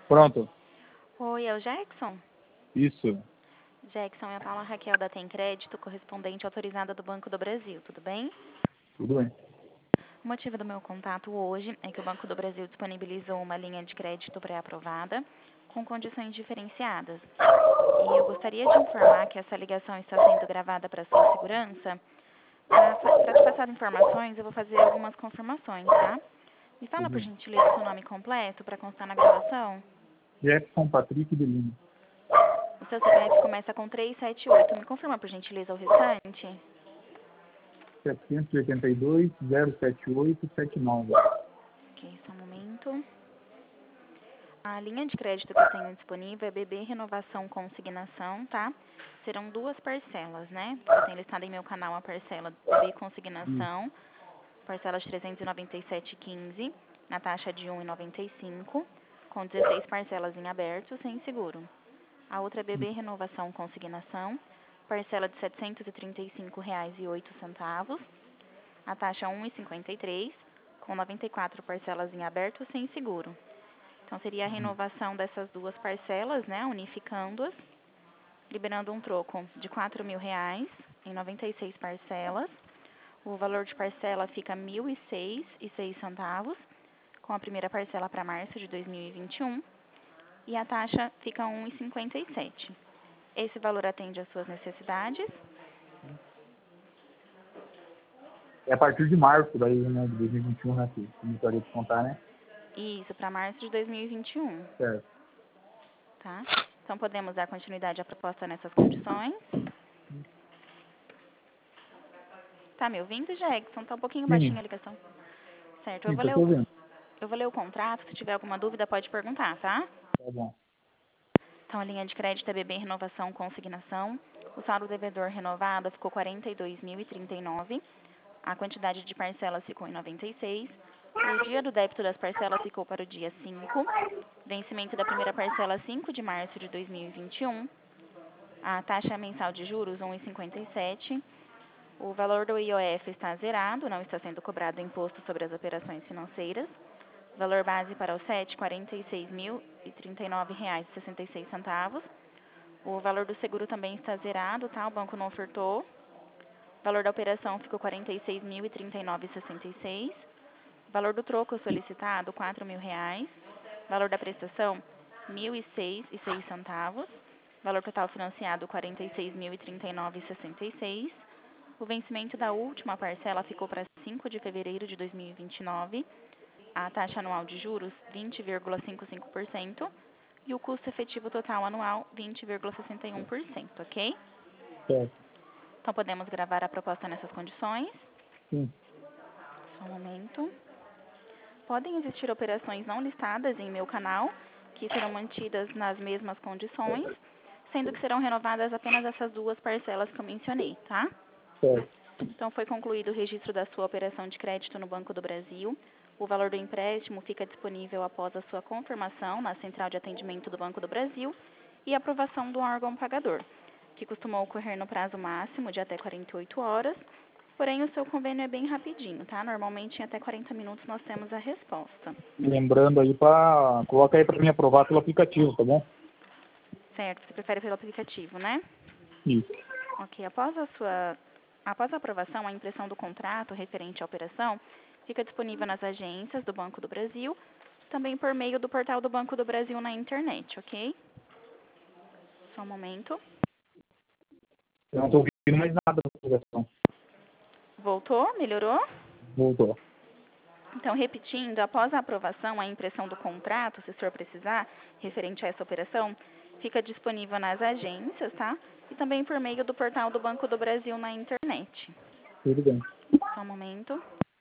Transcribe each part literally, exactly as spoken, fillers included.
Pronto. Oi, é o Jackson? Isso. Jackson, é a Paula Raquel da Tem Crédito, correspondente autorizada do Banco do Brasil, tudo bem? Tudo bem. O motivo do meu contato hoje é que o Banco do Brasil disponibilizou uma linha de crédito pré-aprovada com condições diferenciadas. E eu gostaria de informar que essa ligação está sendo gravada para sua segurança. Para te passar as informações, eu vou fazer algumas confirmações, tá? Me fala, por gentileza, o seu nome completo para constar na gravação. Jefferson Patrick de Lima. O seu C P F começa com três sete oito. Me confirma, por gentileza, o restante? setecentos e oitenta e dois, zero sete oito, sete nove. Ok, só um momento. A linha de crédito que eu tenho disponível é B B Renovação Consignação, tá? Serão duas parcelas, né? Eu tenho listado em meu canal a parcela B B Consignação, parcela de trezentos e noventa e sete reais e quinze centavos, na taxa de um real e noventa e cinco centavos, com dezesseis parcelas em aberto, sem seguro. A outra é B B Renovação Consignação, parcela de setecentos e trinta e cinco reais e oito centavos, a taxa um real e cinquenta e três centavos, com noventa e quatro parcelas em aberto, sem seguro. Então, seria a renovação dessas duas parcelas, né, unificando-as, liberando um troco de quatro mil reais em noventa e seis parcelas. O valor de parcela fica mil e seis reais e seis centavos, com a primeira parcela para março de dois mil e vinte e um, e a taxa fica um real e cinquenta e sete centavos. Esse valor atende às suas necessidades? É a partir de março daí, né, de dois mil e vinte e um, né, que começaria a descontar, né? Isso, para março de dois mil e vinte e um. Certo. Tá? Então, podemos dar continuidade à proposta nessas condições. Tá me ouvindo, Jackson? Tá um pouquinho baixinha Sim, a ligação. Certo, eu sim, vou tô ler te o, ouvindo. eu vou ler o contrato. Se tiver alguma dúvida, pode perguntar, tá? Tá bom. Então, a linha de crédito é B B Renovação Consignação. O saldo devedor renovado ficou quarenta e dois mil e trinta e nove. A quantidade de parcelas ficou em noventa e seis. O dia do débito das parcelas ficou para o dia cinco. Vencimento da primeira parcela, cinco de março de dois mil e vinte e um. A taxa mensal de juros, um real e cinquenta e sete centavos. O valor do I O F está zerado, não está sendo cobrado imposto sobre as operações financeiras. Valor base para o S E T, quarenta e seis mil e trinta e nove reais e sessenta e seis centavos. O valor do seguro também está zerado, tá? O banco não ofertou. O valor da operação ficou quarenta e seis mil e trinta e nove reais e sessenta e seis centavos. Valor do troco solicitado, quatro mil reais. Valor da prestação, mil e seis reais e seis centavos. Valor total financiado, quarenta e seis mil e trinta e nove reais e sessenta e seis centavos. O vencimento da última parcela ficou para cinco de fevereiro de dois mil e vinte e nove. A taxa anual de juros, vinte vírgula cinquenta e cinco por cento. E o custo efetivo total anual, vinte vírgula sessenta e um por cento, ok? Certo. Então, podemos gravar a proposta nessas condições. Sim. Só um momento. Podem existir operações não listadas em meu canal, que serão mantidas nas mesmas condições, sendo que serão renovadas apenas essas duas parcelas que eu mencionei, tá? Certo. Então, foi concluído o registro da sua operação de crédito no Banco do Brasil. O valor do empréstimo fica disponível após a sua confirmação na Central de Atendimento do Banco do Brasil e aprovação do órgão pagador, que costuma ocorrer no prazo máximo de até quarenta e oito horas. Porém, o seu convênio é bem rapidinho, tá? Normalmente, em até quarenta minutos, nós temos a resposta. Lembrando aí para... Coloca aí para mim aprovar pelo aplicativo, tá bom? Certo, você prefere pelo aplicativo, né? Isso. Ok, após a sua... Após a aprovação, a impressão do contrato referente à operação fica disponível nas agências do Banco do Brasil, também por meio do portal do Banco do Brasil na internet, ok? Só um momento. Eu não tô ouvindo mais nada da aplicação. Voltou? Melhorou? Voltou. Então, repetindo, após a aprovação, a impressão do contrato, se o senhor precisar, referente a essa operação, fica disponível nas agências, tá? E também por meio do portal do Banco do Brasil na internet. Tudo bem. Só um momento.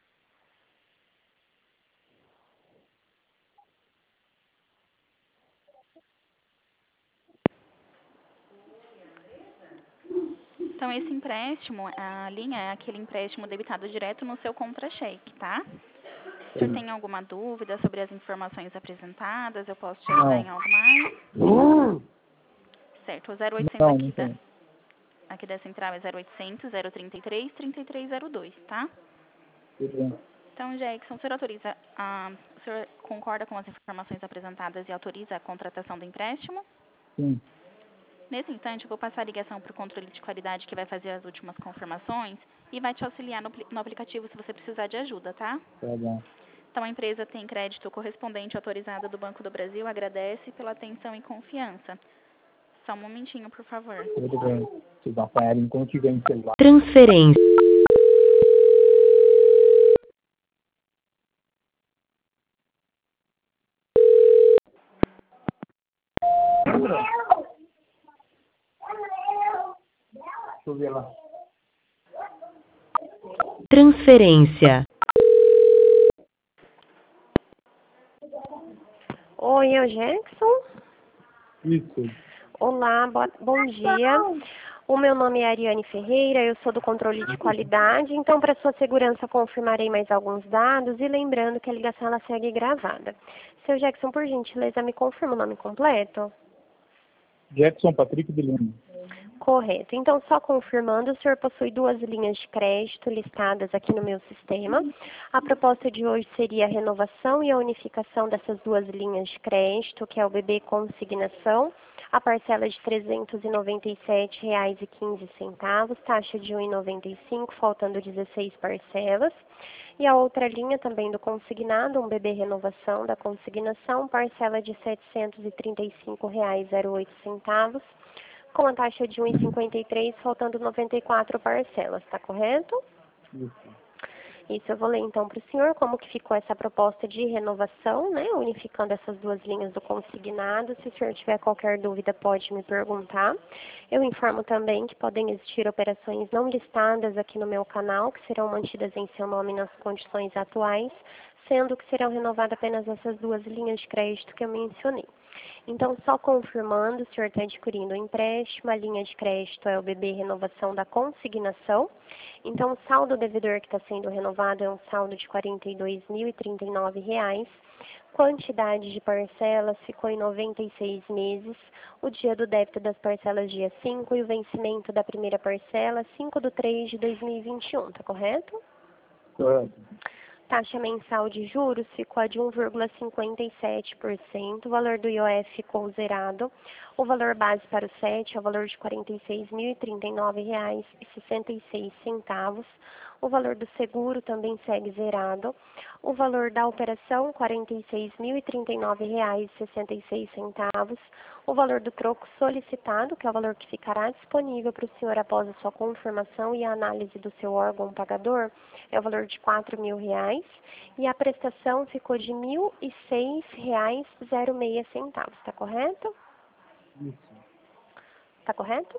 Então, esse empréstimo, a linha é aquele empréstimo debitado direto no seu contra-cheque, tá? O senhor tem alguma dúvida sobre as informações apresentadas? Eu posso te ajudar em Não. algo mais? Certo, o zero oitocentos Não, não aqui da, tem. aqui da central é zero oitocentos, zero trinta e três, trinta e três zero dois, tá? Tudo bem. Então, Jackson, o senhor autoriza, ah, o senhor concorda com as informações apresentadas e autoriza a contratação do empréstimo? Sim. Nesse instante, eu vou passar a ligação para o controle de qualidade que vai fazer as últimas confirmações e vai te auxiliar no, no aplicativo se você precisar de ajuda, tá? Tá bom. Então, a empresa tem crédito correspondente autorizado do Banco do Brasil, agradece pela atenção e confiança. Só um momentinho, por favor. Tudo bem. Vocês vão apanhar enquanto tiver em celular. Transferência. Deixa eu ver lá. Transferência. Oi, é o Jackson. Isso. Olá, bo- bom dia. O meu nome é Ariane Ferreira, eu sou do controle de qualidade. Então, para sua segurança, confirmarei mais alguns dados e lembrando que a ligação ela segue gravada. Seu Jackson, por gentileza, me confirma o nome completo? Jackson Patrick de Lima. Correto. Então, só confirmando, o senhor possui duas linhas de crédito listadas aqui no meu sistema. A proposta de hoje seria a renovação e a unificação dessas duas linhas de crédito, que é o B B Consignação, a parcela de trezentos e noventa e sete reais e quinze centavos, taxa de um real e noventa e cinco centavos, faltando dezesseis parcelas. E a outra linha também do consignado, um B B Renovação da consignação, parcela de setecentos e trinta e cinco reais e zero oito centavos, com a taxa de um real e cinquenta e três centavos, faltando noventa e quatro parcelas, está correto? Isso. Isso, eu vou ler então para o senhor como que ficou essa proposta de renovação, né, unificando essas duas linhas do consignado. Se o senhor tiver qualquer dúvida, pode me perguntar. Eu informo também que podem existir operações não listadas aqui no meu canal, que serão mantidas em seu nome nas condições atuais, sendo que serão renovadas apenas essas duas linhas de crédito que eu mencionei. Então, só confirmando, o senhor está adquirindo o empréstimo, a linha de crédito é o B B Renovação da Consignação. Então, o saldo devedor que está sendo renovado é um saldo de quarenta e dois mil e trinta e nove reais. Quantidade de parcelas ficou em noventa e seis meses. O dia do débito das parcelas dia cinco e o vencimento da primeira parcela cinco de três de dois mil e vinte e um, está correto? Correto. Taxa mensal de juros ficou a de um vírgula cinquenta e sete por cento, o valor do I O F ficou zerado, o valor base para o S E T é o valor de quarenta e seis mil e trinta e nove reais e sessenta e seis centavos, o valor do seguro também segue zerado, o valor da operação quarenta e seis mil e trinta e nove reais e sessenta e seis centavos, o valor do troco solicitado, que é o valor que ficará disponível para o senhor após a sua confirmação e a análise do seu órgão pagador, é o valor de quatro mil reais, e a prestação ficou de mil e seis reais e zero seis centavos, está correto? Isso. Está correto?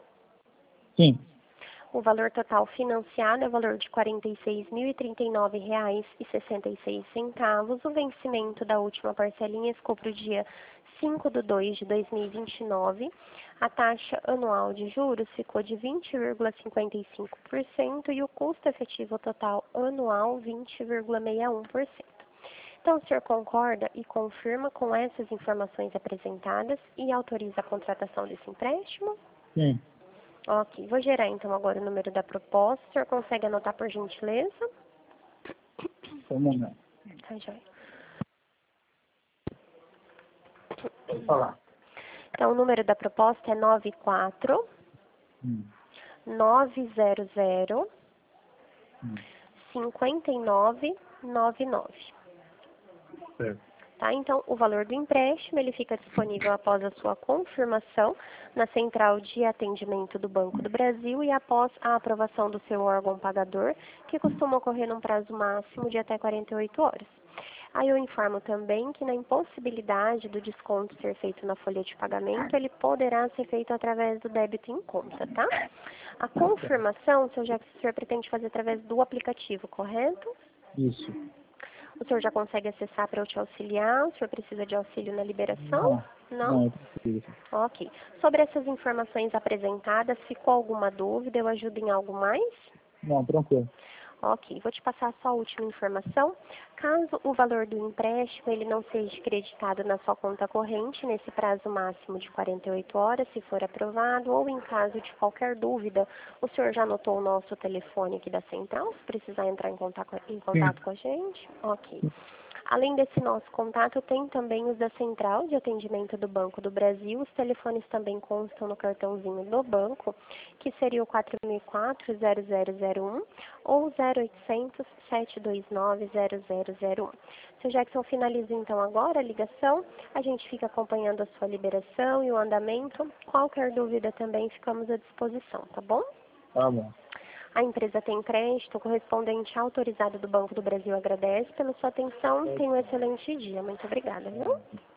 Sim. O valor total financiado é o valor de quarenta e seis mil e trinta e nove reais e sessenta e seis centavos. O vencimento da última parcelinha ficou para o dia cinco de dois de dois mil e vinte e nove. A taxa anual de juros ficou de vinte vírgula cinquenta e cinco por cento e o custo efetivo total anual vinte vírgula sessenta e um por cento. Então, o senhor concorda e confirma com essas informações apresentadas e autoriza a contratação desse empréstimo? Sim. Ok, vou gerar então agora o número da proposta. O senhor consegue anotar por gentileza? Só um momento. Tá, joia. Pode falar. Então, o número da proposta é nove quatro Hum. nove zero zero Hum. cinco nove nove nove. Certo. Tá? Então, o valor do empréstimo ele fica disponível após a sua confirmação na central de atendimento do Banco do Brasil e após a aprovação do seu órgão pagador, que costuma ocorrer num prazo máximo de até quarenta e oito horas. Aí eu informo também que na impossibilidade do desconto ser feito na folha de pagamento, ele poderá ser feito através do débito em conta, tá? A confirmação, seu Jackson, o senhor pretende fazer através do aplicativo, correto? Isso. O senhor já consegue acessar para eu te auxiliar? O senhor precisa de auxílio na liberação? Não. Não? Não, é preciso. Ok. Sobre essas informações apresentadas, ficou alguma dúvida? Eu ajudo em algo mais? Não, tranquilo. Ok, vou te passar só a última informação. Caso o valor do empréstimo ele não seja creditado na sua conta corrente nesse prazo máximo de quarenta e oito horas, se for aprovado, ou em caso de qualquer dúvida, o senhor já anotou o nosso telefone aqui da central, se precisar entrar em contato, em contato com a gente? Ok. Além desse nosso contato, tem também os da Central de Atendimento do Banco do Brasil. Os telefones também constam no cartãozinho do banco, que seria o quatro mil e quatro, zero zero zero um ou zero oitocentos, sete dois nove, zero zero zero um. Seu Jackson, finaliza então agora a ligação. A gente fica acompanhando a sua liberação e o andamento. Qualquer dúvida também ficamos à disposição, tá bom? Tá bom. A empresa tem crédito, o correspondente autorizado do Banco do Brasil agradece pela sua atenção. Tenha um excelente dia. Muito obrigada, viu?